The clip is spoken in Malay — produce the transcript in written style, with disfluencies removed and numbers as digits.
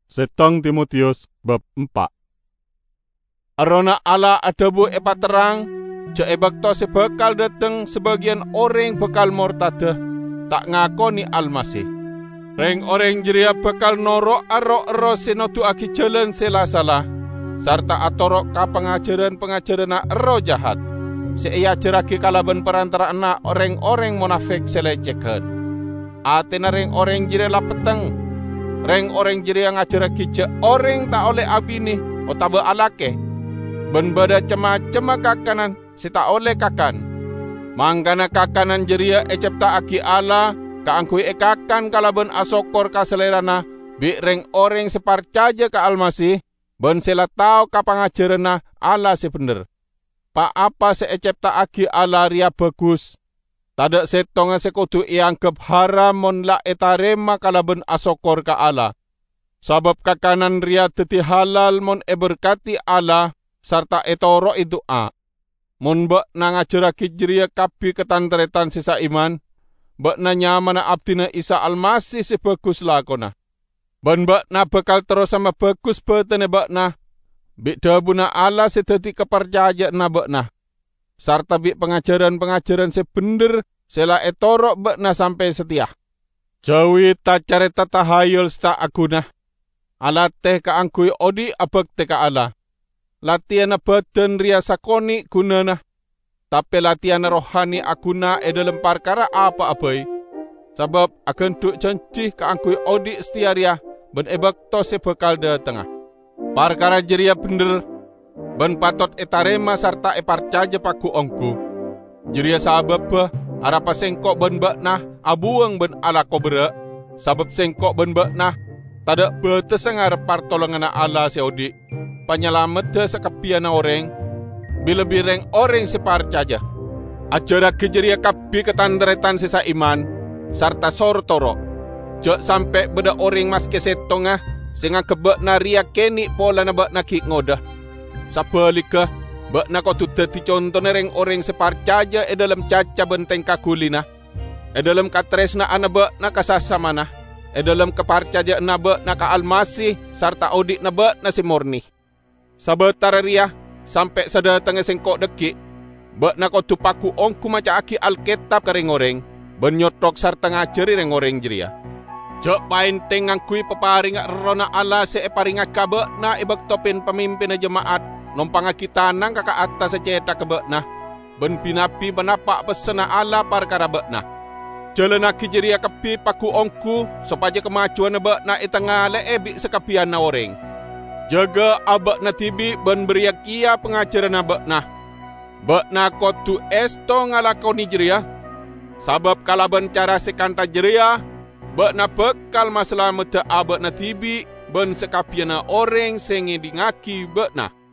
Setong Timotius bab 4. Arona Allah adabu epa terang, ja ebakto sebekal dateng sebagian orang bekal mortadah, tak ngakoni Almasih. Reng orang jeria bekal norok arok ero senotu aki jalan sela-salah, sarta atorok ka pengajaran-pengajaran ero jahat. Seia jeraki kalaban perantara anak orang-orang munafik selecehkan. Atena reng orang jeria lapeteng, reng orang jeria ngajaraki je orang tak oleh abini otaba alake. Ben bada cema-cema kakanan si tak oleh kakan. Manggana kakanan jeria ecepta aki Allah kaangkui ekakan kalaban asokor kaselerana bi reng orang separcaja ka Almasih ben sela tau ka pangajarana Allah si bener. Pa apa seecepta aki Allah ria bagus. Tada setonga sekutu ianggap haram mon la etarema kalaban asokor ka Allah. Sabab kakanan ria teti halal mon eberkati Allah sarta etoro doa. Mon bak na ngajaraki jeria kapi ketantretan sisa iman, bak na nyamana abdina Isa Almasih si bagus lakona. Ban bak na bakal terus sama bagus betene bak na, bik dabuna Allah si dadi kepercaya na bak na. Sarta bik pengajaran-pengajaran si bener, sela etoro bak na sampai setia. Jawi tak carita tahayul sta aguna. Allah teh kaangkui odi abak te ka Allah. Latihan badan ria sakoni gunana, tapi latihan rohani aguna dalam perkara apa abai. Sebab akan duk janji kaangkui odi setiaria ben ebakto sebekal de tengah. Perkara jeria bener ben patot etarema sarta eparcaja paku ongku. Jeria sabab arapa sengkok ben bakna abuang ben ala kobra. Sabab sengkok ben bakna tada betesang arep partolongan Allah seodi. Penyelamat de sekepian orang, bila bireng orang separcaja. Ajara kejeria kapi ketandretan sisa iman, sarta sortoro. Jok sampai beda orang mas kesetongah, sehingga kebak naria keni pola na bak nakik ngodah. Sabalika, bak na kotu dati contoh nereng orang separcaja dalam caca benteng kakulina. Dalam katresna anabak na kasasamana. Dalam keparcaja nabak na ka Almasih, sarta odik nabak na si morni. Sabatara ria sampai sadatang sengkok dekik, bak na kotu paku ongku maca aki Alkitab kareng oreng, benyotok sarta ngajari reng oreng jeria. Jok pain tengangkui peparing rona Allah seeparing kabak na ibak topin pemimpin jemaat, nompang aki tanang kakak atas seceta kebak na, ben pinapi benapak pesena Allah parkara bak na. Jalan aki jeria kepi paku ongku, sopaja kemajuan bak na itangale ebik sekapian na oreng. Jaga abak na tibi ben beriakia pengajaran abak na. Bak na kotu esto ngalakoni jeria. Sabab kalaban cara sekanta jeria, bak na bekal masalah meta abak na tibi ben sekapiana orang sengi dingaki bak na.